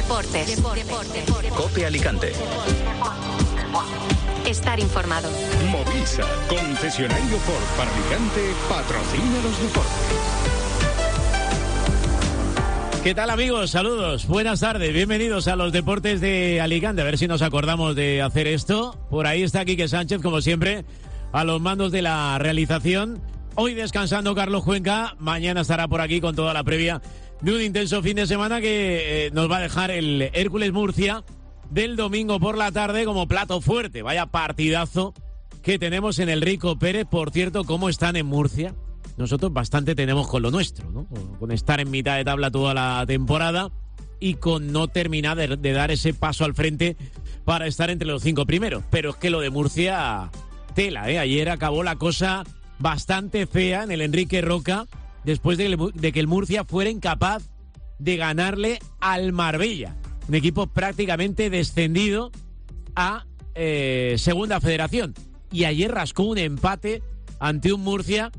Deportes. COPE Alicante. Estar informado. Movisa, concesionario Ford para Alicante, patrocina los deportes. ¿Qué tal, amigos? Saludos, buenas tardes, bienvenidos a los deportes de Alicante. A ver si nos acordamos de hacer esto. Por ahí está Quique Sánchez, como siempre, a los mandos de la realización. Hoy descansando Carlos Cuenca, mañana estará por aquí con toda la previa de un intenso fin de semana que nos va a dejar el Hércules Murcia del domingo por la tarde como plato fuerte. Vaya partidazo que tenemos en el Rico Pérez. Por cierto, ¿cómo están en Murcia? Nosotros bastante tenemos con lo nuestro, ¿no? Con estar en mitad de tabla toda la temporada y con no terminar de dar ese paso al frente para estar entre los 5 primeros. Pero es que lo de Murcia, tela, ¿eh? Ayer acabó la cosa bastante fea en el Enrique Roca después de que el Murcia fuera incapaz de ganarle al Marbella, un equipo prácticamente descendido a Segunda Federación. Y ayer rascó un empate ante un Murcia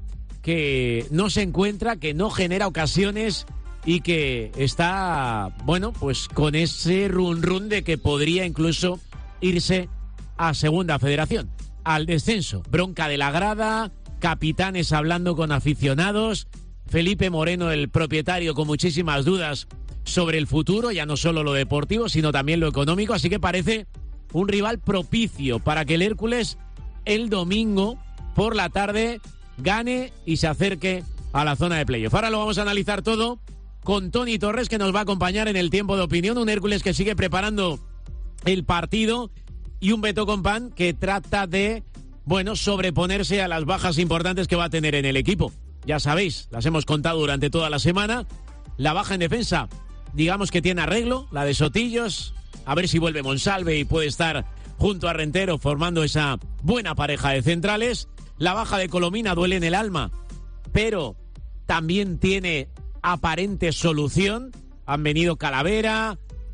que no se encuentra, que no genera ocasiones y que está, bueno, pues con ese run de que podría incluso irse a Segunda Federación, al descenso. Bronca de la grada, capitanes hablando con aficionados, Felipe Moreno, el propietario, con muchísimas dudas sobre el futuro, ya no solo lo deportivo, sino también lo económico, así que parece un rival propicio para que el Hércules el domingo por la tarde gane y se acerque a la zona de playoff. Ahora lo vamos a analizar todo con Toni Torres, que nos va a acompañar en el tiempo de opinión, un Hércules que sigue preparando el partido y un Beto Compán que trata de, bueno, sobreponerse a las bajas importantes que va a tener en el equipo. Ya sabéis, las hemos contado durante toda la semana. La baja en defensa, digamos que tiene arreglo, la de Sotillos, a ver si vuelve Monsalve y puede estar junto a Rentero formando esa buena pareja de centrales. La baja de Colomina duele en el alma, pero también tiene aparente solución. Han venido Calavera,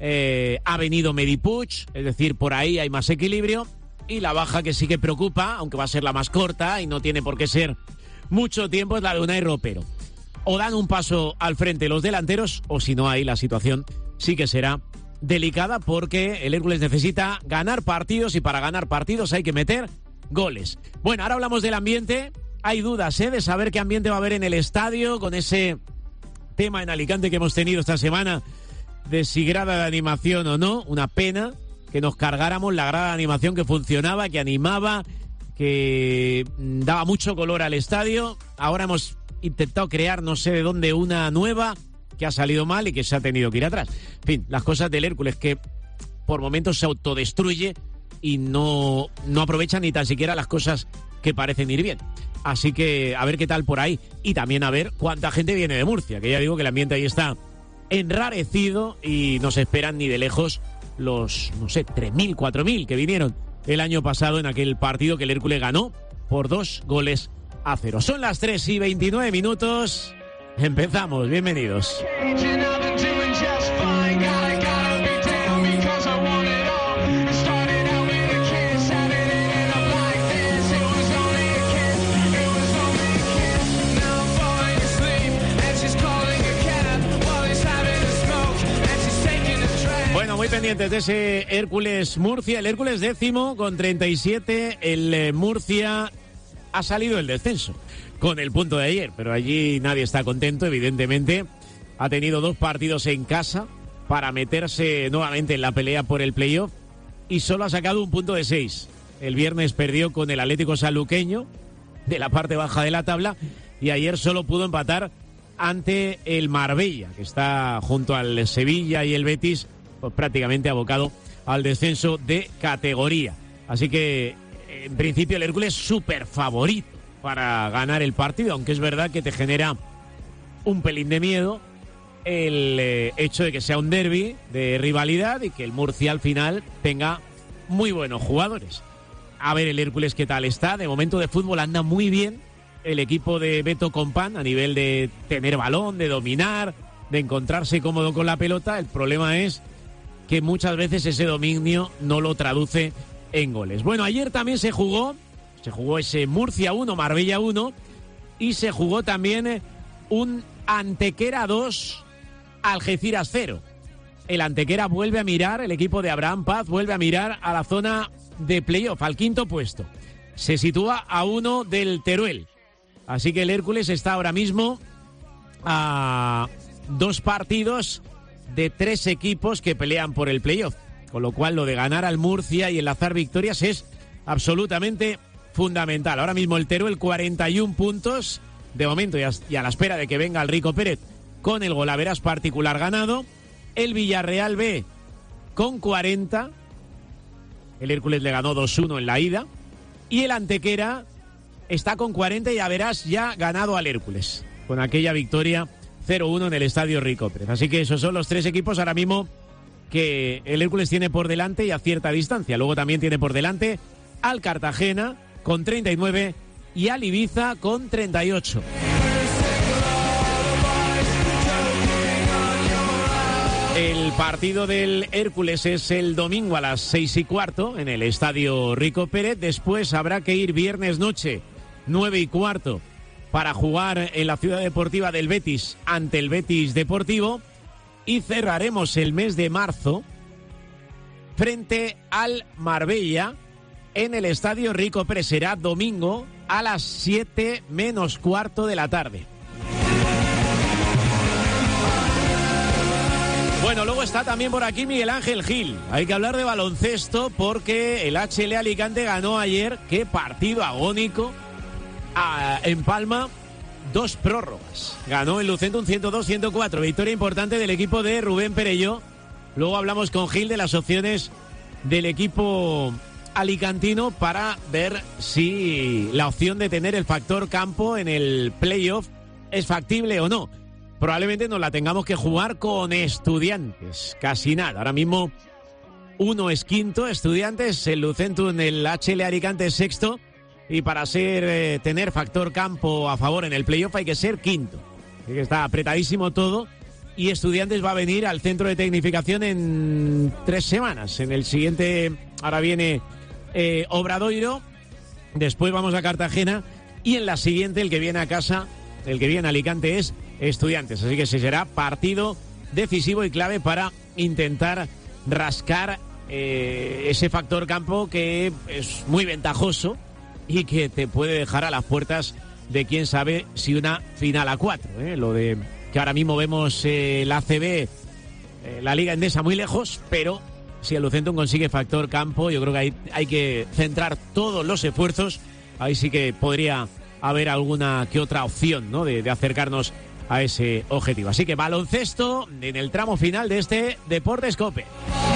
ha venido Medipuch, es decir, por ahí hay más equilibrio. Y la baja que sí que preocupa, aunque va a ser la más corta y no tiene por qué ser mucho tiempo, es la de Unai Ropero. O dan un paso al frente los delanteros, o si no, ahí la situación sí que será delicada, porque el Hércules necesita ganar partidos y para ganar partidos hay que meter goles. Bueno, ahora hablamos del ambiente. Hay dudas, de saber qué ambiente va a haber en el estadio con ese tema en Alicante que hemos tenido esta semana de si grada de animación o no. Una pena que nos cargáramos la grada de animación que funcionaba, que animaba, que daba mucho color al estadio. Ahora hemos intentado crear no sé de dónde una nueva que ha salido mal y que se ha tenido que ir atrás. En fin, las cosas del Hércules, que por momentos se autodestruye y no aprovechan ni tan siquiera las cosas que parecen ir bien. Así que a ver qué tal por ahí. Y también a ver cuánta gente viene de Murcia, que ya digo que el ambiente ahí está enrarecido y no se esperan ni de lejos los, no sé, 3.000, 4.000 que vinieron el año pasado en aquel partido que el Hércules ganó por 2-0. Son las 3:29. Empezamos, bienvenidos. Bueno, muy pendientes de ese Hércules Murcia. El Hércules 10º con 37. El Murcia ha salido del descenso con el punto de ayer, pero allí nadie está contento, evidentemente. Ha tenido 2 partidos en casa para meterse nuevamente en la pelea por el playoff y solo ha sacado un punto de 6. El viernes perdió con el Atlético Sanluqueño de la parte baja de la tabla y ayer solo pudo empatar ante el Marbella, que está junto al Sevilla y el Betis, pues prácticamente abocado al descenso de categoría. Así que en principio el Hércules súper favorito para ganar el partido, aunque es verdad que te genera un pelín de miedo el hecho de que sea un derbi de rivalidad y que el Murcia al final tenga muy buenos jugadores. A ver el Hércules qué tal está. De momento de fútbol anda muy bien el equipo de Beto Compán a nivel de tener balón, de dominar, de encontrarse cómodo con la pelota. El problema es que muchas veces ese dominio no lo traduce en goles. Bueno, ayer también se jugó ese Murcia 1, Marbella 1, y se jugó también un Antequera 2, Algeciras 0. el Antequera vuelve a mirar, el equipo de Abraham Paz vuelve a mirar a la zona de playoff, al quinto puesto. Se sitúa a 1 del Teruel. Así que el Hércules está ahora mismo a 2 partidos de 3 equipos que pelean por el playoff. Con lo cual lo de ganar al Murcia y enlazar victorias es absolutamente fundamental. Ahora mismo el Teruel 41 puntos. De momento y a la espera de que venga el Rico Pérez con el golaveras particular ganado. El Villarreal B con 40. El Hércules le ganó 2-1 en la ida. Y el Antequera está con 40 y a verás ya ganado al Hércules. Con aquella victoria 0-1 en el Estadio Rico Pérez. Así que esos son los 3 equipos ahora mismo que el Hércules tiene por delante y a cierta distancia. Luego también tiene por delante al Cartagena con 39 y al Ibiza con 38. El partido del Hércules es el domingo a las 6:15 en el Estadio Rico Pérez. Después habrá que ir viernes noche 9:15 para jugar en la Ciudad Deportiva del Betis ante el Betis Deportivo. Y cerraremos el mes de marzo frente al Marbella en el Estadio Rico Pérez. Será domingo a las 7:15 de la tarde. Bueno, luego está también por aquí Miguel Ángel Gil. Hay que hablar de baloncesto porque el HL Alicante ganó ayer. Qué partido agónico en Palma. 2 prórrogas. Ganó el Lucentum 102-104. Victoria importante del equipo de Rubén Perelló. Luego hablamos con Gil de las opciones del equipo alicantino para ver si la opción de tener el factor campo en el playoff es factible o no. Probablemente nos la tengamos que jugar con Estudiantes. Casi nada. Ahora mismo 1 es quinto, Estudiantes, el Lucentum, el HL Alicante es sexto. Y para tener factor campo a favor en el playoff hay que ser quinto. Así que está apretadísimo todo. Y Estudiantes va a venir al centro de tecnificación en 3 semanas. En el siguiente, ahora viene Obradoiro. Después vamos a Cartagena. Y en la siguiente, el que viene a casa, el que viene a Alicante es Estudiantes. Así que será partido decisivo y clave para intentar rascar ese factor campo que es muy ventajoso y que te puede dejar a las puertas de quién sabe si una final a 4. Lo de que ahora mismo vemos la ACB, la Liga Endesa muy lejos, pero si el Lucentum consigue factor campo, yo creo que ahí hay que centrar todos los esfuerzos. Ahí sí que podría haber alguna que otra opción, ¿no?, de acercarnos a ese objetivo. Así que baloncesto en el tramo final de este Deportes COPE.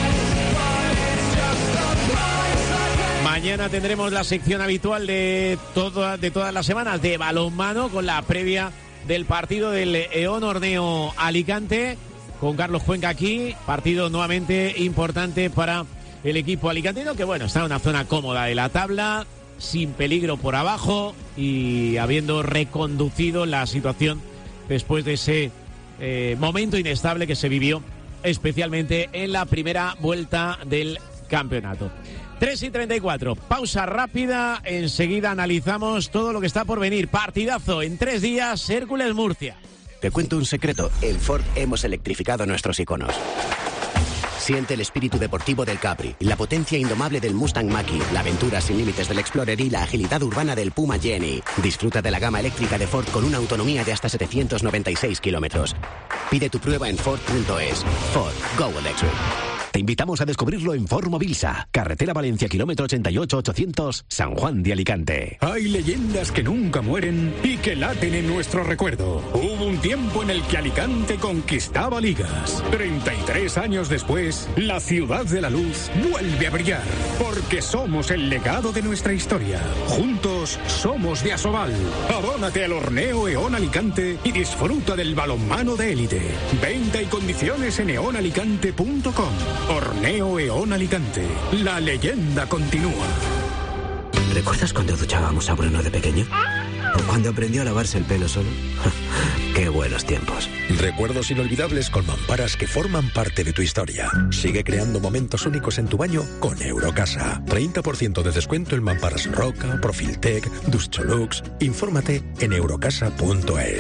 Mañana tendremos la sección habitual de todas las semanas de balonmano con la previa del partido del EON Orneo Alicante con Carlos Cuenca aquí. Partido nuevamente importante para el equipo alicantino que, bueno, está en una zona cómoda de la tabla, sin peligro por abajo y habiendo reconducido la situación después de ese momento inestable que se vivió especialmente en la primera vuelta del campeonato. 3:34, pausa rápida, enseguida analizamos todo lo que está por venir. Partidazo en 3 días, Hércules Murcia. Te cuento un secreto, en Ford hemos electrificado nuestros iconos. Siente el espíritu deportivo del Capri, la potencia indomable del Mustang Mach-E, la aventura sin límites del Explorer y la agilidad urbana del Puma Jenny. Disfruta de la gama eléctrica de Ford con una autonomía de hasta 796 kilómetros. Pide tu prueba en Ford.es. Ford, go electric. Te invitamos a descubrirlo en Ford Mobilsa, carretera Valencia, kilómetro 88-800, San Juan de Alicante. Hay leyendas que nunca mueren y que laten en nuestro recuerdo. Hubo un tiempo en el que Alicante conquistaba ligas. 33 años después, la ciudad de la luz vuelve a brillar, porque somos el legado de nuestra historia. Juntos somos de Asobal. Abónate al Orneo EON Alicante y disfruta del balonmano de élite. Venta y condiciones en eonalicante.com. Orneo EON Alicante. La leyenda continúa. ¿Recuerdas cuando duchábamos a Bruno de pequeño? ¿O cuando aprendió a lavarse el pelo solo? ¡Qué buenos tiempos! Recuerdos inolvidables con mamparas que forman parte de tu historia. Sigue creando momentos únicos en tu baño con Eurocasa. 30% de descuento en mamparas Roca, Profiltec, Duscholux. Infórmate en eurocasa.es.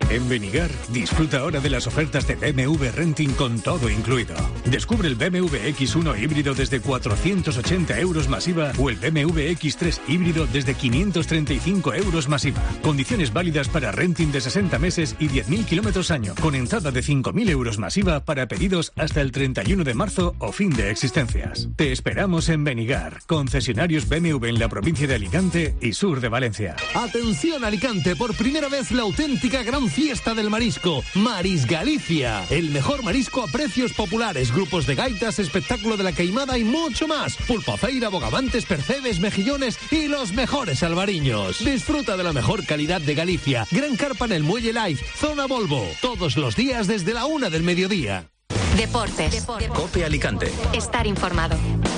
En Benigar, disfruta ahora de las ofertas de BMW Renting con todo incluido. Descubre el BMW X1 híbrido desde 480 euros más IVA o el BMW X3 híbrido desde 535 euros más IVA. Condiciones válidas para renting de 60 meses y 10.000 kilómetros año, con entrada de 5.000 euros más IVA para pedidos hasta el 31 de marzo o fin de existencias. Te esperamos en Benigar, concesionarios BMW en la provincia de Alicante y sur de Valencia. Atención Alicante, por primera vez la auténtica gran fiesta del marisco, Maris Galicia. El mejor marisco a precios populares, grupos de gaitas, espectáculo de la queimada y mucho más. Pulpafeira, bogavantes, percebes, mejillones y los mejores albariños. Disfruta de la mejor calidad de Galicia. Gran carpa en el Muelle Live, zona Volvo. Todos los días desde la 1 del mediodía. Deportes. COPE Alicante. Estar informado.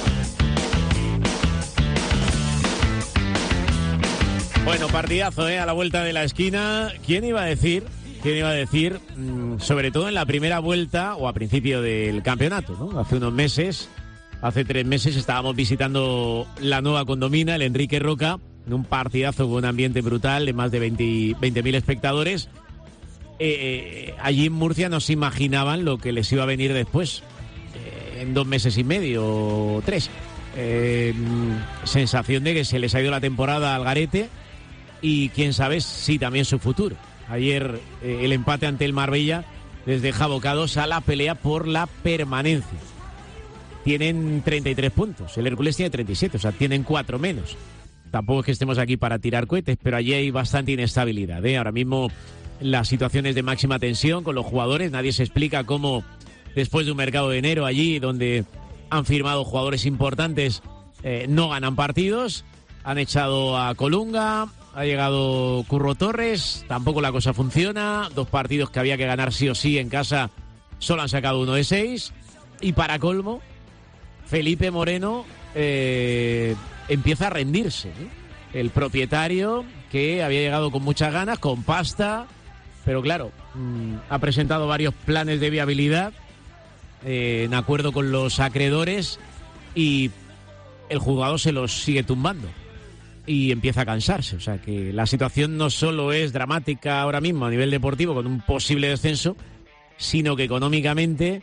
Bueno, partidazo, a la vuelta de la esquina. ¿Quién iba a decir, sobre todo en la primera vuelta o a principio del campeonato, ¿no? Hace 3 meses estábamos visitando la nueva condomina, el Enrique Roca, en un partidazo con un ambiente brutal de más de 20.000 espectadores. Allí en Murcia no se imaginaban lo que les iba a venir después, en 2 meses y medio o 3. Sensación de que se les ha ido la temporada al garete. Y quién sabe si también su futuro. Ayer el empate ante el Marbella les deja abocados a la pelea por la permanencia. Tienen 33 puntos, el Hércules tiene 37, o sea, tienen 4 menos. Tampoco es que estemos aquí para tirar cohetes, pero allí hay bastante inestabilidad, Ahora mismo la situación es de máxima tensión con los jugadores. Nadie se explica cómo, después de un mercado de enero allí, donde han firmado jugadores importantes, no ganan partidos. Han echado a Colunga, ha llegado Curro Torres, tampoco la cosa funciona. 2 partidos que había que ganar sí o sí en casa, solo han sacado 1 de 6. Y para colmo, Felipe Moreno empieza a rendirse, El propietario, que había llegado con muchas ganas, con pasta, pero claro, ha presentado varios planes de viabilidad en acuerdo con los acreedores y el juzgado se los sigue tumbando. Y empieza a cansarse, o sea que la situación no solo es dramática ahora mismo a nivel deportivo con un posible descenso, sino que económicamente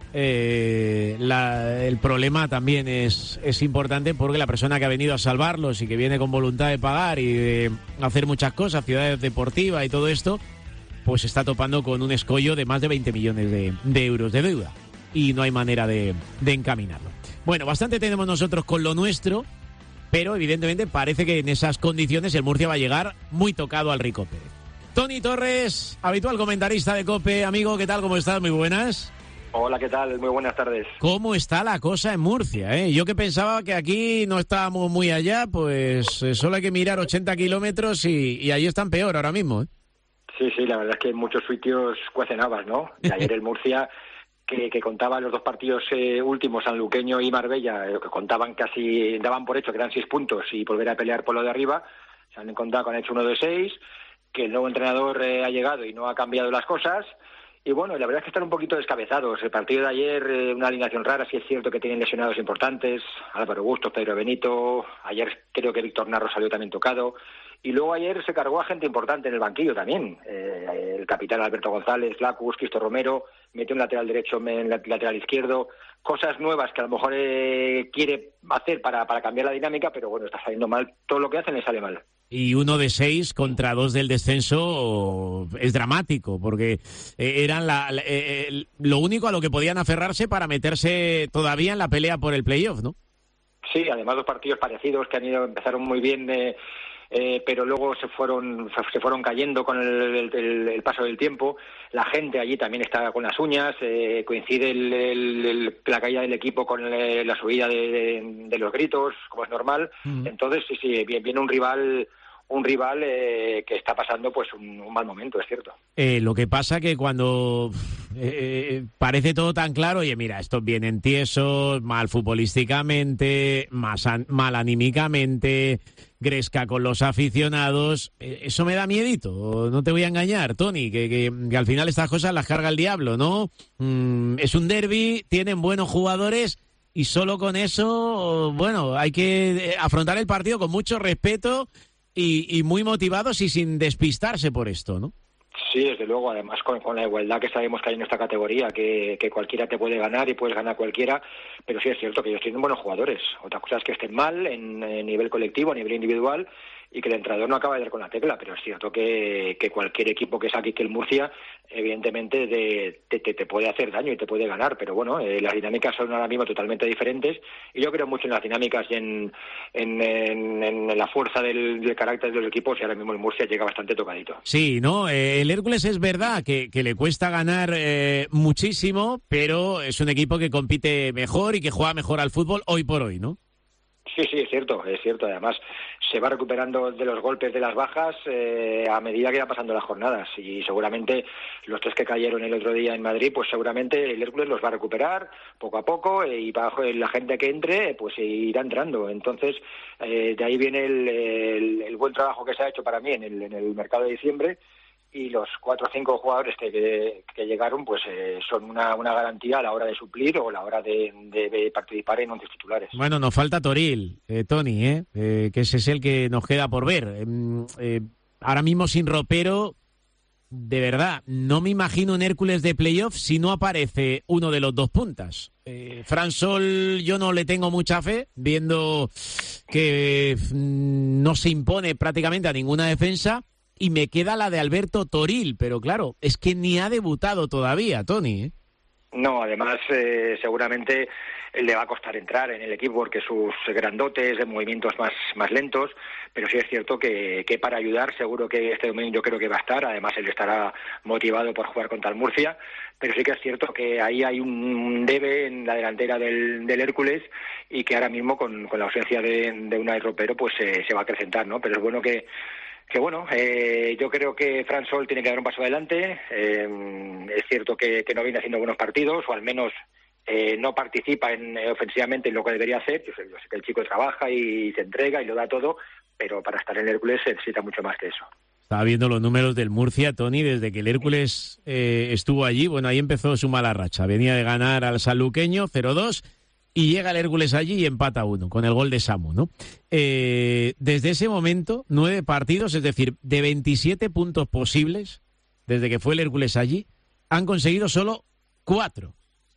el problema también es importante, porque la persona que ha venido a salvarlos y que viene con voluntad de pagar y de hacer muchas cosas, ciudades deportivas y todo esto, pues está topando con un escollo de más de 20 millones de euros de deuda y no hay manera de encaminarlo. Bueno, bastante tenemos nosotros con lo nuestro, pero evidentemente parece que en esas condiciones el Murcia va a llegar muy tocado al Rico Pérez. Toni Torres, habitual comentarista de COPE. Amigo, ¿qué tal? ¿Cómo estás? Muy buenas. Hola, ¿qué tal? Muy buenas tardes. ¿Cómo está la cosa en Murcia? Yo que pensaba que aquí no estábamos muy allá, pues solo hay que mirar 80 kilómetros y ahí están peor ahora mismo, Sí, la verdad es que en muchos sitios cuecen habas, ¿no? Y ayer el Murcia, que contaba los 2 partidos últimos, sanluqueño y Marbella, que contaban casi, daban por hecho que eran 6 puntos y volver a pelear por lo de arriba, se han encontrado con hecho 1 de 6, que el nuevo entrenador ha llegado y no ha cambiado las cosas. Y bueno, la verdad es que están un poquito descabezados. El partido de ayer, una alineación rara, sí es cierto que tienen lesionados importantes, Álvaro Bustos, Pedro Benito, ayer creo que Víctor Narro salió también tocado, y luego ayer se cargó a gente importante en el banquillo también, el capitán Alberto González, Flacus, Cristo Romero, metió un lateral derecho en lateral izquierdo, cosas nuevas que a lo mejor quiere hacer para cambiar la dinámica, pero bueno, está saliendo mal, todo lo que hacen le sale mal. Y 1 de 6 contra 2 del descenso es dramático, porque eran lo único a lo que podían aferrarse para meterse todavía en la pelea por el playoff, ¿no? Sí, además 2 partidos parecidos que empezaron muy bien, pero luego se fueron cayendo con el paso del tiempo. La gente allí también está con las uñas, coincide la caída del equipo con la subida de los gritos, como es normal. Entonces sí, viene un rival que está pasando pues un mal momento, es cierto. Lo que pasa que cuando parece todo tan claro, oye, mira, estos vienen tiesos, mal futbolísticamente, mal anímicamente, gresca con los aficionados, eso me da miedito, no te voy a engañar, Toni, que al final estas cosas las carga el diablo, ¿no? Es un derbi, tienen buenos jugadores y solo con eso, bueno, hay que afrontar el partido con mucho respeto y muy motivados y sin despistarse por esto, ¿no? Sí, desde luego, además con la igualdad que sabemos que hay en esta categoría, que cualquiera te puede ganar y puedes ganar cualquiera, pero sí es cierto que ellos tienen buenos jugadores. Otra cosa es que estén mal en nivel colectivo, a nivel individual, y que el entrenador no acaba de dar con la tecla, pero es cierto que cualquier equipo que saque que el Murcia, evidentemente te puede hacer daño y te puede ganar, pero bueno, las dinámicas son ahora mismo totalmente diferentes, y yo creo mucho en las dinámicas y en la fuerza del carácter de los equipos, y ahora mismo el Murcia llega bastante tocadito. Sí, ¿no? El Hércules es verdad que le cuesta ganar muchísimo, pero es un equipo que compite mejor y que juega mejor al fútbol hoy por hoy, ¿no? Sí, es cierto. Además, se va recuperando de los golpes de las bajas a medida que van pasando las jornadas. Y seguramente los 3 que cayeron el otro día en Madrid, pues seguramente el Hércules los va a recuperar poco a poco, y la gente que entre, pues irá entrando. Entonces, de ahí viene el buen trabajo que se ha hecho para mí en el mercado de diciembre. Y los 4 o 5 jugadores que llegaron, pues son una garantía a la hora de suplir o a la hora de participar en 11 titulares. Bueno, nos falta Toril, Toni, que ese es el que nos queda por ver. Ahora mismo sin ropero, de verdad, no me imagino un Hércules de playoff si no aparece uno de los 2 puntas. Fran Sol yo no le tengo mucha fe, viendo que no se impone prácticamente a ninguna defensa. Y me queda la de Alberto Toril, pero claro, es que ni ha debutado todavía, Toni. No, además seguramente le va a costar entrar en el equipo porque sus grandotes, de movimientos más lentos, pero sí es cierto que para ayudar seguro que este domingo yo creo que va a estar, además él estará motivado por jugar contra el Murcia, pero sí que es cierto que ahí hay un debe en la delantera del Hércules y que ahora mismo con la ausencia de Unai Ropero pues se va a acrecentar, ¿no? Pero es bueno que bueno, yo creo que Fran Sol tiene que dar un paso adelante. Es cierto que no viene haciendo buenos partidos, o al menos no participa ofensivamente en lo que debería hacer. Yo sé que el chico trabaja y se entrega y lo da todo, pero para estar en el Hércules se necesita mucho más que eso. Estaba viendo los números del Murcia, Toni, desde que el Hércules estuvo allí. Bueno, ahí empezó su mala racha. Venía de ganar al sanluqueño 0-2. Y llega el Hércules allí y empata 1 con el gol de Samu, ¿no? Desde ese momento, 9 partidos, es decir, de 27 puntos posibles, desde que fue el Hércules allí, han conseguido solo 4.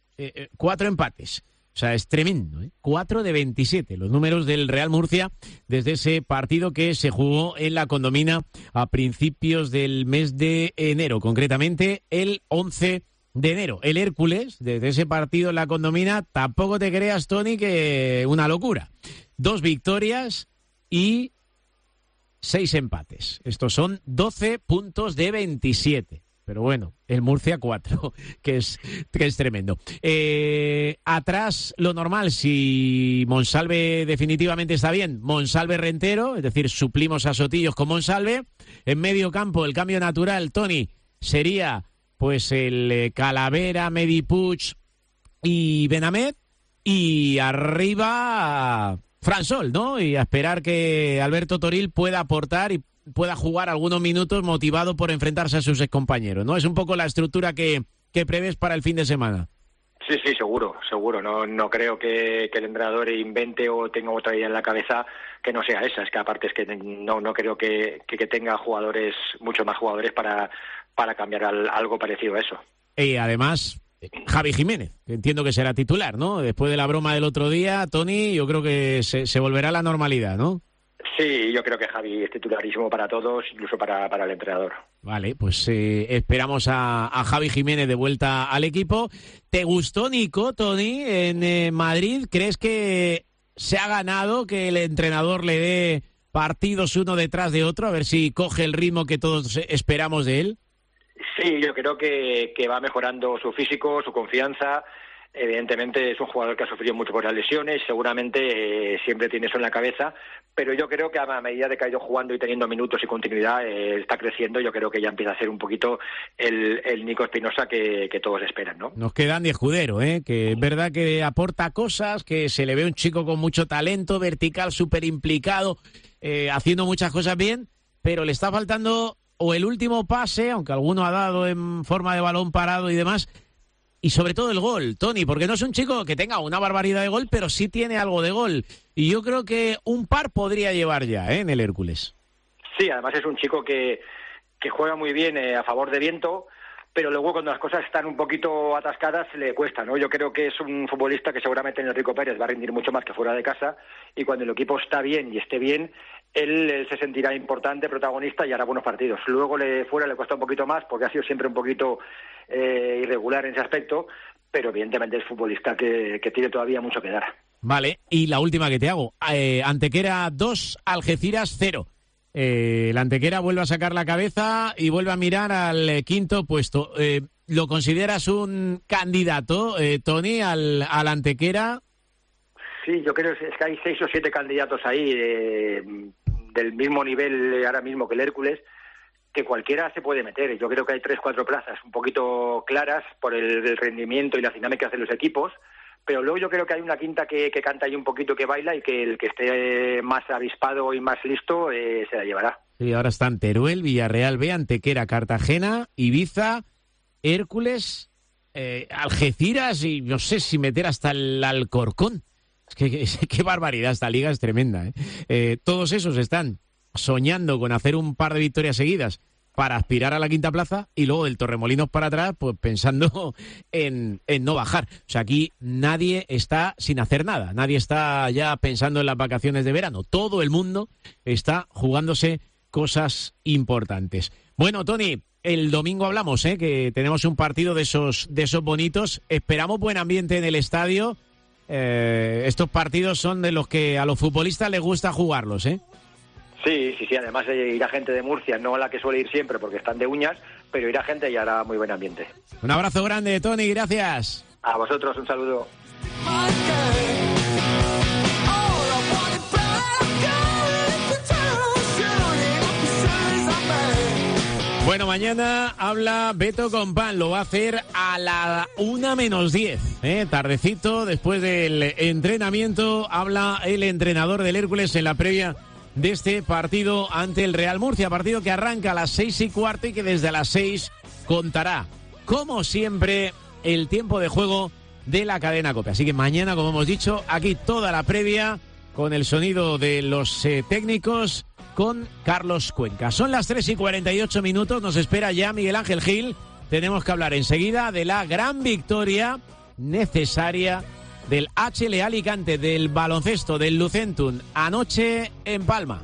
4 empates. O sea, es tremendo, ¿eh? 4 de 27, los números del Real Murcia desde ese partido que se jugó en la Condomina a principios del mes de enero, concretamente el 11 de enero. El Hércules, desde ese partido en la Condomina, tampoco te creas, Toni, que una locura. 2 victorias y 6 empates. Estos son 12 puntos de 27. Pero bueno, el Murcia 4, que es tremendo. Atrás, lo normal, si Monsalve definitivamente está bien, Monsalve Rentero, es decir, suplimos a Sotillos con Monsalve. En medio campo, el cambio natural, Toni, sería pues el Calavera, Medipuig y Benamed, y arriba Fran Sol, ¿no? Y a esperar que Alberto Toril pueda aportar y pueda jugar algunos minutos motivado por enfrentarse a sus excompañeros, ¿no? Es un poco la estructura que prevés para el fin de semana. Sí, seguro. No creo que el entrenador invente o tenga otra idea en la cabeza que no sea esa. Es que aparte es que no creo que tenga muchos más jugadores para cambiar algo parecido a eso. Y además, Javi Jiménez, que entiendo que será titular, ¿no? Después de la broma del otro día, Toni, yo creo que se volverá a la normalidad, ¿no? Sí, yo creo que Javi es titularísimo para todos, incluso para el entrenador. Vale, pues esperamos a Javi Jiménez de vuelta al equipo. ¿Te gustó, Nico, Toni, en Madrid? ¿Crees que se ha ganado que el entrenador le dé partidos uno detrás de otro, a ver si coge el ritmo que todos esperamos de él? Sí, yo creo que va mejorando su físico, su confianza. Evidentemente es un jugador que ha sufrido mucho por las lesiones, seguramente siempre tiene eso en la cabeza, pero yo creo que a medida de que ha ido jugando y teniendo minutos y continuidad, está creciendo. Yo creo que ya empieza a ser un poquito el Nico Espinosa que todos esperan, ¿no? Nos queda Andy Escudero, que es verdad que aporta cosas, que se le ve un chico con mucho talento, vertical, súper implicado, haciendo muchas cosas bien, pero le está faltando o el último pase, aunque alguno ha dado en forma de balón parado y demás, y sobre todo el gol, Toni, porque no es un chico que tenga una barbaridad de gol, pero sí tiene algo de gol. Y yo creo que un par podría llevar ya, en el Hércules. Sí, además es un chico que juega muy bien a favor de viento, pero luego cuando las cosas están un poquito atascadas le cuesta, ¿no? Yo creo que es un futbolista que seguramente en el Rico Pérez va a rendir mucho más que fuera de casa, y cuando el equipo está bien y esté bien, él se sentirá importante, protagonista, y hará buenos partidos. Luego fuera le cuesta un poquito más porque ha sido siempre un poquito irregular en ese aspecto, pero evidentemente es futbolista que tiene todavía mucho que dar. Vale, y la última que te hago. Antequera 2, Algeciras 0. La Antequera vuelve a sacar la cabeza y vuelve a mirar al quinto puesto. ¿Lo consideras un candidato, Tony, al Antequera? Sí, yo creo que hay 6 o 7 candidatos ahí del mismo nivel ahora mismo que el Hércules, que cualquiera se puede meter. Yo creo que hay 3-4 plazas un poquito claras por el rendimiento y las dinámicas de los equipos, pero luego yo creo que hay una quinta que canta ahí un poquito, que baila, y que el que esté más avispado y más listo se la llevará. Sí, ahora están Teruel, Villarreal B, Antequera, Cartagena, Ibiza, Hércules, Algeciras y no sé si meter hasta el Alcorcón. Es que qué barbaridad, esta liga es tremenda, ¿eh? Todos esos están soñando con hacer un par de victorias seguidas para aspirar a la quinta plaza, y luego del Torremolinos para atrás, pues pensando en no bajar. O sea, aquí nadie está sin hacer nada, nadie está ya pensando en las vacaciones de verano. Todo el mundo está jugándose cosas importantes. Bueno, Tony, el domingo hablamos, que tenemos un partido de esos bonitos. Esperamos buen ambiente en el estadio. Estos partidos son de los que a los futbolistas les gusta jugarlos, ¿eh? Sí, además irá gente de Murcia, no la que suele ir siempre porque están de uñas, pero irá gente y hará muy buen ambiente. Un abrazo grande, Tony, gracias. A vosotros, un saludo. Bueno, mañana habla Beto Compán, lo va a hacer a la 1:10, tardecito, después del entrenamiento, habla el entrenador del Hércules en la previa de este partido ante el Real Murcia, partido que arranca a las 6:15 y que desde las 6 contará, como siempre, el tiempo de juego de la cadena COPE. Así que mañana, como hemos dicho, aquí toda la previa con el sonido de los técnicos, con Carlos Cuenca. Son las 3:48, nos espera ya Miguel Ángel Gil. Tenemos que hablar enseguida de la gran victoria necesaria del HL Alicante, del baloncesto, del Lucentum, anoche en Palma.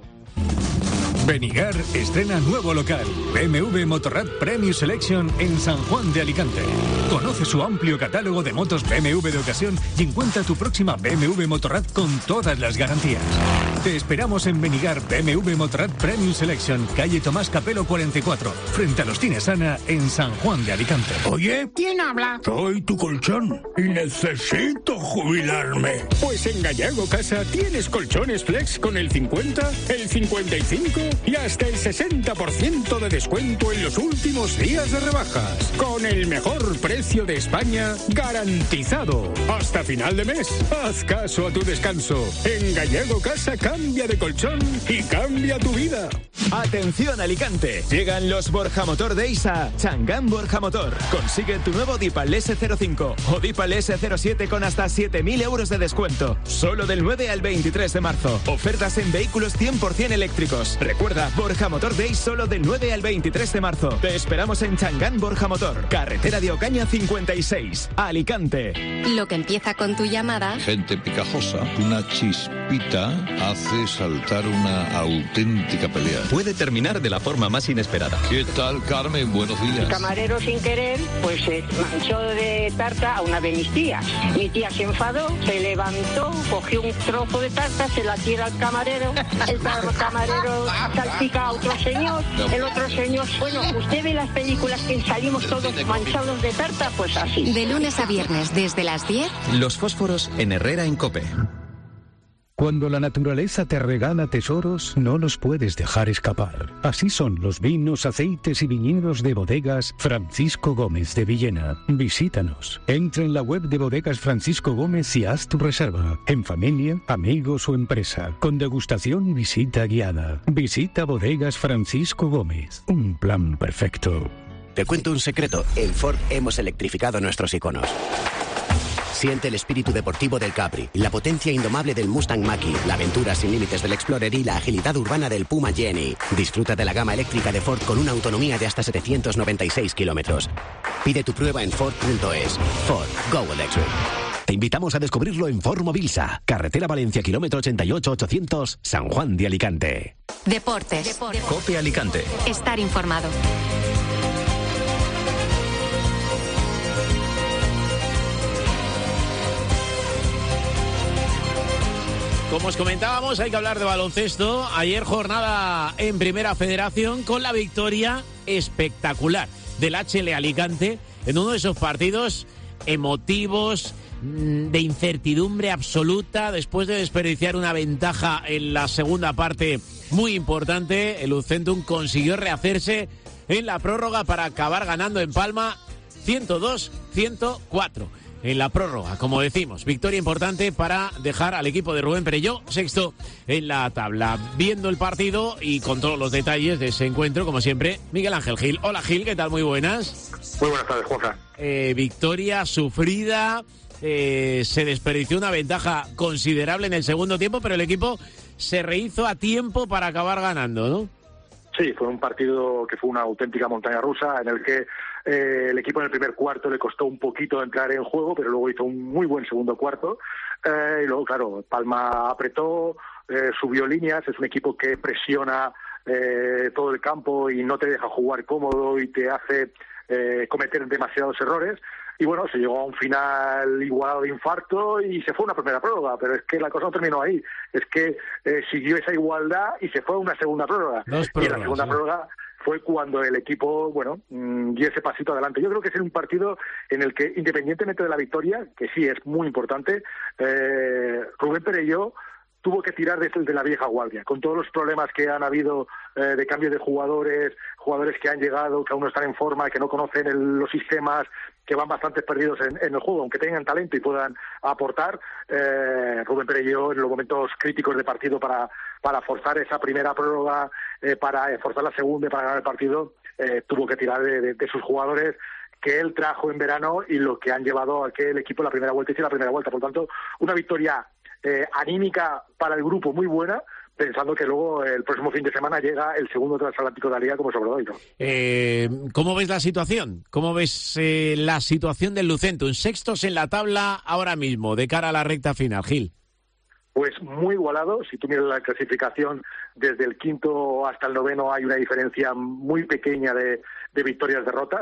Benigar estrena nuevo local, BMW Motorrad Premium Selection en San Juan de Alicante. Conoce su amplio catálogo de motos BMW de ocasión y encuentra tu próxima BMW Motorrad con todas las garantías. Te esperamos en Benigar BMW Motorrad Premium Selection, calle Tomás Capelo 44, frente a los Cines Ana, en San Juan de Alicante. Oye, ¿quién habla? Soy tu colchón y necesito jubilarme. Pues en Gallego Casa tienes colchones flex con el 50, el 55 y hasta el 60% de descuento en los últimos días de rebajas. Con el mejor precio de España garantizado. Hasta final de mes. Haz caso a tu descanso. En Gallego Casa cambia de colchón y cambia tu vida. Atención Alicante, llegan los Borja Motor Days a Changán Borja Motor. Consigue tu nuevo Dipal S05 o Dipal S07 con hasta 7.000 euros de descuento. Solo del 9 al 23 de marzo. Ofertas en vehículos 100% eléctricos. Recuerda, Borja Motor Days solo del 9 al 23 de marzo. Te esperamos en Changán Borja Motor, carretera de Ocaña 56, Alicante. Lo que empieza con tu llamada. Gente picajosa, una chispita hace saltar una auténtica pelea. Puede terminar de la forma más inesperada. ¿Qué tal, Carmen? Buenos días. El camarero, sin querer, pues se manchó de tarta a una de mis tías. Mi tía se enfadó, se levantó, cogió un trozo de tarta, se la tira al camarero. El camarero salpica a otro señor. El otro señor, bueno, usted ve las películas que salimos todos manchados de tarta, pues así. De lunes a viernes, desde las 10. Los fósforos en Herrera en COPE. Cuando la naturaleza te regala tesoros, no los puedes dejar escapar. Así son los vinos, aceites y viñedos de Bodegas Francisco Gómez de Villena. Visítanos. Entra en la web de Bodegas Francisco Gómez y haz tu reserva. En familia, amigos o empresa. Con degustación y visita guiada. Visita Bodegas Francisco Gómez. Un plan perfecto. Te cuento un secreto. En Ford hemos electrificado nuestros iconos. Siente el espíritu deportivo del Capri, la potencia indomable del Mustang Mach-E, la aventura sin límites del Explorer y la agilidad urbana del Puma Jenny. Disfruta de la gama eléctrica de Ford con una autonomía de hasta 796 kilómetros. Pide tu prueba en Ford.es. Ford, go electric. Te invitamos a descubrirlo en Ford Mobilsa, carretera Valencia, kilómetro 88-800, San Juan de Alicante. Deportes. COPE Alicante. Estar informado. Como os comentábamos, hay que hablar de baloncesto. Ayer jornada en Primera Federación con la victoria espectacular del HL Alicante en uno de esos partidos emotivos, de incertidumbre absoluta, después de desperdiciar una ventaja en la segunda parte muy importante. El Lucentum consiguió rehacerse en la prórroga para acabar ganando en Palma 102-104. En la prórroga, como decimos, victoria importante para dejar al equipo de Rubén Perelló sexto en la tabla. Viendo el partido y con todos los detalles de ese encuentro, como siempre, Miguel Ángel Gil. Hola Gil, ¿qué tal? Muy buenas. Muy buenas tardes, Juanfran. Victoria sufrida, se desperdició una ventaja considerable en el segundo tiempo, pero el equipo se rehizo a tiempo para acabar ganando, ¿no? Sí, fue un partido que fue una auténtica montaña rusa, en el que el equipo en el primer cuarto le costó un poquito entrar en juego, pero luego hizo un muy buen segundo cuarto. Y luego, claro, Palma apretó, subió líneas, es un equipo que presiona todo el campo y no te deja jugar cómodo y te hace cometer demasiados errores. Y bueno, se llegó a un final igualado de infarto y se fue una primera prórroga, pero es que la cosa no terminó ahí. Es que siguió esa igualdad y se fue a una segunda prórroga. Y en la segunda prórroga fue cuando el equipo, dio ese pasito adelante. Yo creo que es un partido en el que, independientemente de la victoria, que sí es muy importante, Rubén Perelló tuvo que tirar de la vieja guardia, con todos los problemas que han habido de cambio de jugadores que han llegado, que aún no están en forma, que no conocen los sistemas, que van bastante perdidos en el juego, aunque tengan talento y puedan aportar. Rubén Perelló, en los momentos críticos de partido para forzar esa primera prórroga, para forzar la segunda y para ganar el partido, tuvo que tirar de sus jugadores que él trajo en verano y lo que han llevado a que el equipo la primera vuelta hiciera la primera vuelta. Por lo tanto, una victoria anímica para el grupo muy buena, pensando que luego el próximo fin de semana llega el segundo transatlántico de la Liga como Sobradoiro. ¿Cómo ves la situación? ¿Cómo ves la situación del Lucentum? Sextos en la tabla ahora mismo, de cara a la recta final, Gil. Pues muy igualado. Si tú miras la clasificación, desde el quinto hasta el noveno hay una diferencia muy pequeña de victorias-derrotas.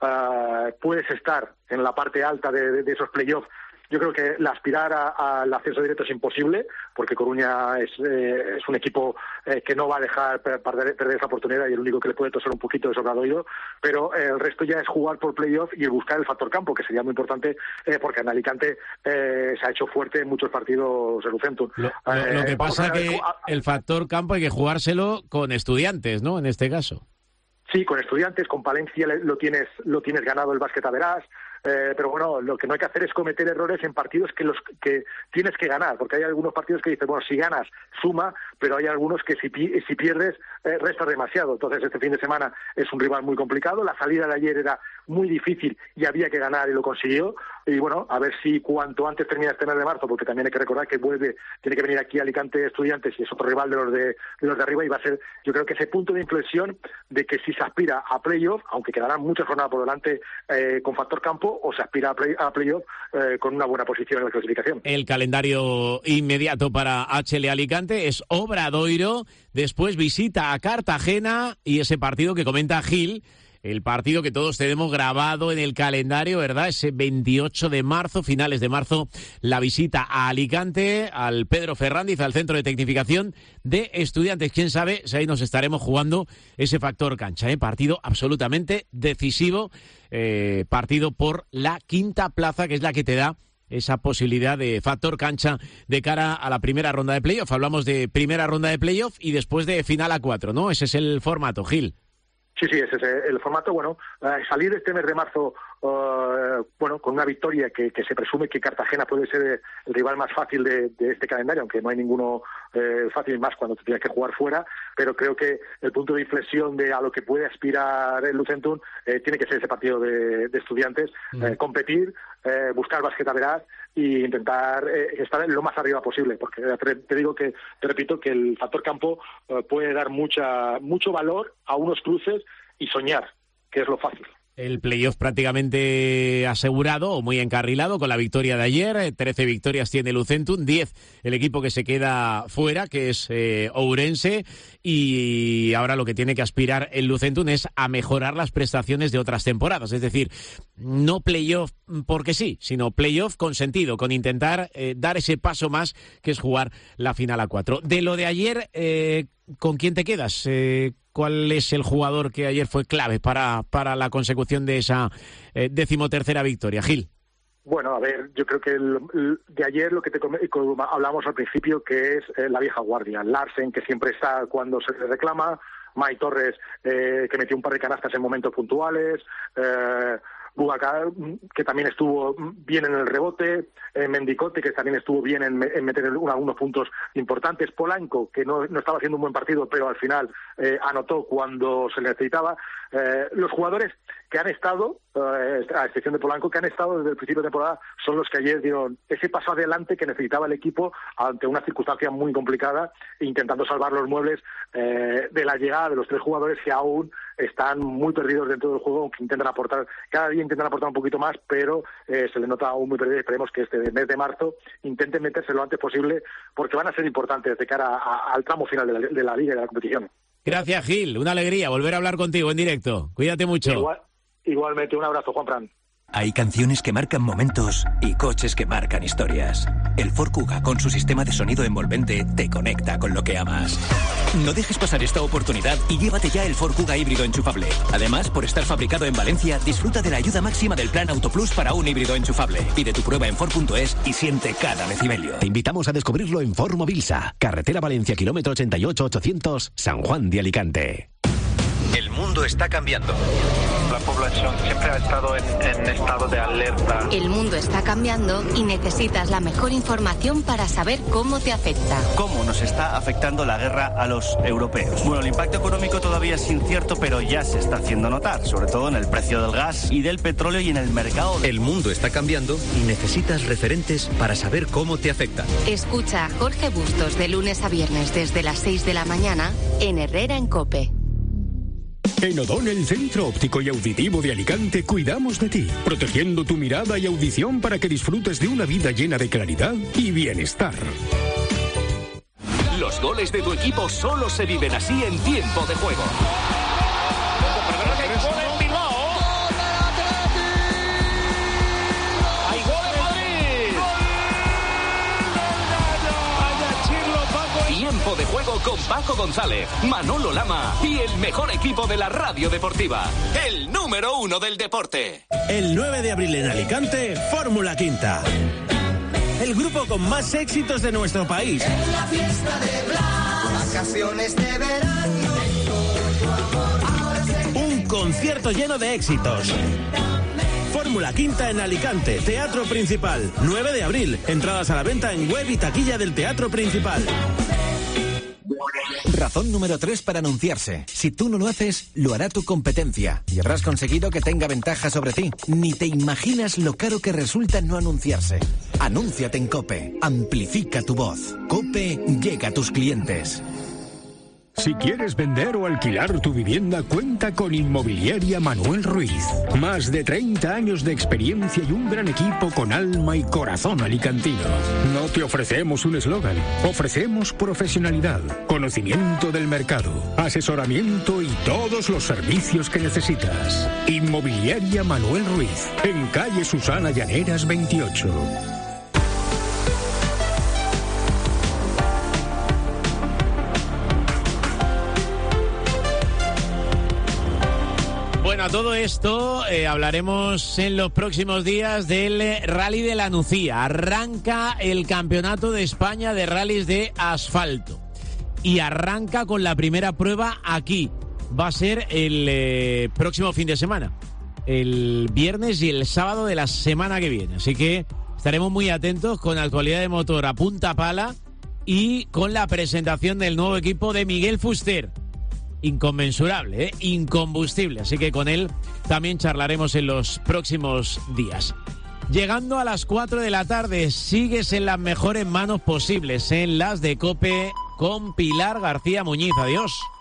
Puedes estar en la parte alta de esos playoffs. Yo creo que aspirar al ascenso directo es imposible, porque Coruña es un equipo que no va a dejar perder esa oportunidad, y el único que le puede toser un poquito es Obradoiro, pero el resto ya es jugar por playoff y buscar el factor campo, que sería muy importante, porque en Alicante se ha hecho fuerte en muchos partidos el Lucentum. Lo que pasa que el factor campo hay que jugárselo con Estudiantes, ¿no? En este caso. Sí, con Estudiantes, con Palencia lo tienes ganado el básquet a verás. Pero bueno, lo que no hay que hacer es cometer errores en partidos que tienes que ganar, porque hay algunos partidos que dicen, bueno, si ganas, suma, pero hay algunos que si pierdes, restas demasiado. Entonces, este fin de semana es un rival muy complicado. La salida de ayer era muy difícil y había que ganar y lo consiguió. Y bueno, a ver si cuanto antes termina este mes de marzo, porque también hay que recordar que tiene que venir aquí Alicante Estudiantes y es otro rival de los de arriba, y va a ser, yo creo que ese punto de inflexión de que si se aspira a playoff, aunque quedarán muchas jornadas por delante con factor campo, o se aspira a playoff con una buena posición en la clasificación. El calendario inmediato para HL Alicante es Obradoiro, después visita a Cartagena y ese partido que comenta Gil, el partido que todos tenemos grabado en el calendario, ¿verdad? Ese 28 de marzo, finales de marzo, la visita a Alicante, al Pedro Ferrandiz, al Centro de Tecnificación de Estudiantes. Quién sabe si ahí nos estaremos jugando ese factor cancha, ¿eh? Partido absolutamente decisivo, partido por la quinta plaza, que es la que te da esa posibilidad de factor cancha de cara a la primera ronda de playoff. Hablamos de primera ronda de playoff y después de final a 4, ¿no? Ese es el formato, Gil. Sí, ese es el formato. Bueno, salir este mes de marzo con una victoria que se presume que Cartagena puede ser el rival más fácil de este calendario, aunque no hay ninguno fácil más cuando te tienes que jugar fuera, pero creo que el punto de inflexión a lo que puede aspirar el Lucentum tiene que ser ese partido de Estudiantes, competir, buscar basqueta veraz e intentar estar lo más arriba posible, porque te repito que el factor campo puede dar mucho valor a unos cruces y soñar, que es lo fácil. El playoff prácticamente asegurado o muy encarrilado con la victoria de ayer. 13 victorias tiene Lucentum, 10 el equipo que se queda fuera, que es Ourense, y ahora lo que tiene que aspirar el Lucentum es a mejorar las prestaciones de otras temporadas. Es decir, no playoff porque sí, sino playoff con sentido, con intentar dar ese paso más, que es jugar la final a 4. De lo de ayer, ¿con quién te quedas? ¿Cuál es el jugador que ayer fue clave para la consecución de esa 13ª victoria? Gil. Bueno, a ver, yo creo que de ayer lo que hablamos al principio, que es la vieja guardia. Larsen, que siempre está cuando se le reclama, Mai Torres, que metió un par de canastas en momentos puntuales, Boubacar, que también estuvo bien en el rebote, Mendicote, que también estuvo bien en meter algunos puntos importantes, Polanco, que no estaba haciendo un buen partido, pero al final anotó cuando se le necesitaba. Los jugadores que han estado, a excepción de Polanco, que han estado desde el principio de temporada, son los que ayer dieron ese paso adelante que necesitaba el equipo ante una circunstancia muy complicada, intentando salvar los muebles de la llegada de los 3 jugadores que aún están muy perdidos dentro del juego, aunque cada día intentan aportar un poquito más, pero se les nota aún muy perdidos. Esperemos que este mes de marzo intenten meterse lo antes posible, porque van a ser importantes de cara al tramo final de la liga y de la competición. Gracias, Gil. Una alegría volver a hablar contigo en directo. Cuídate mucho. Igualmente, un abrazo, Juanfran. Hay canciones que marcan momentos y coches que marcan historias. El Ford Kuga, con su sistema de sonido envolvente, te conecta con lo que amas. No dejes pasar esta oportunidad y llévate ya el Ford Kuga híbrido enchufable. Además, por estar fabricado en Valencia, disfruta de la ayuda máxima del plan Autoplus para un híbrido enchufable. Pide tu prueba en Ford.es y siente cada decibelio. Te invitamos a descubrirlo en Ford Movilsa, carretera Valencia, kilómetro 88-800, San Juan de Alicante. El mundo está cambiando. La población siempre ha estado en estado de alerta. El mundo está cambiando y necesitas la mejor información para saber cómo te afecta. ¿Cómo nos está afectando la guerra a los europeos? Bueno, el impacto económico todavía es incierto, pero ya se está haciendo notar, sobre todo en el precio del gas y del petróleo y en el mercado. El mundo está cambiando y necesitas referentes para saber cómo te afecta. Escucha a Jorge Bustos de lunes a viernes desde las 6 de la mañana en Herrera en COPE. En O'Donnell Centro Óptico y Auditivo de Alicante cuidamos de ti, protegiendo tu mirada y audición para que disfrutes de una vida llena de claridad y bienestar. Los goles de tu equipo solo se viven así en tiempo de juego. Tiempo de juego con Paco González, Manolo Lama y el mejor equipo de la radio deportiva, el número 1 del deporte. El 9 de abril en Alicante, Fórmula Quinta. El grupo con más éxitos de nuestro país. En la fiesta de Blas, vacaciones de verano. Un concierto lleno de éxitos. Fórmula Quinta en Alicante, Teatro Principal, 9 de abril. Entradas a la venta en web y taquilla del Teatro Principal. Razón número 3 para anunciarse. Si tú no lo haces, lo hará tu competencia y habrás conseguido que tenga ventaja sobre ti. Ni te imaginas lo caro que resulta no anunciarse. Anúnciate en COPE. Amplifica tu voz. COPE llega a tus clientes. Si quieres vender o alquilar tu vivienda, cuenta con Inmobiliaria Manuel Ruiz. Más de 30 años de experiencia y un gran equipo con alma y corazón alicantino. No te ofrecemos un eslogan, ofrecemos profesionalidad, conocimiento del mercado, asesoramiento y todos los servicios que necesitas. Inmobiliaria Manuel Ruiz, en calle Susana Llaneras 28. Bueno, a todo esto hablaremos en los próximos días del Rally de la Nucía. Arranca el Campeonato de España de Rallys de Asfalto y arranca con la primera prueba aquí. Va a ser el próximo fin de semana. el viernes y el sábado de la semana que viene. Así que estaremos muy atentos con actualidad de motor a punta pala y con la presentación del nuevo equipo de Miguel Fuster. Inconmensurable, incombustible. Así que con él también charlaremos en los próximos días. Llegando a las 4 de la tarde, sigues en las mejores manos posibles, en las de COPE con Pilar García Muñiz. Adiós.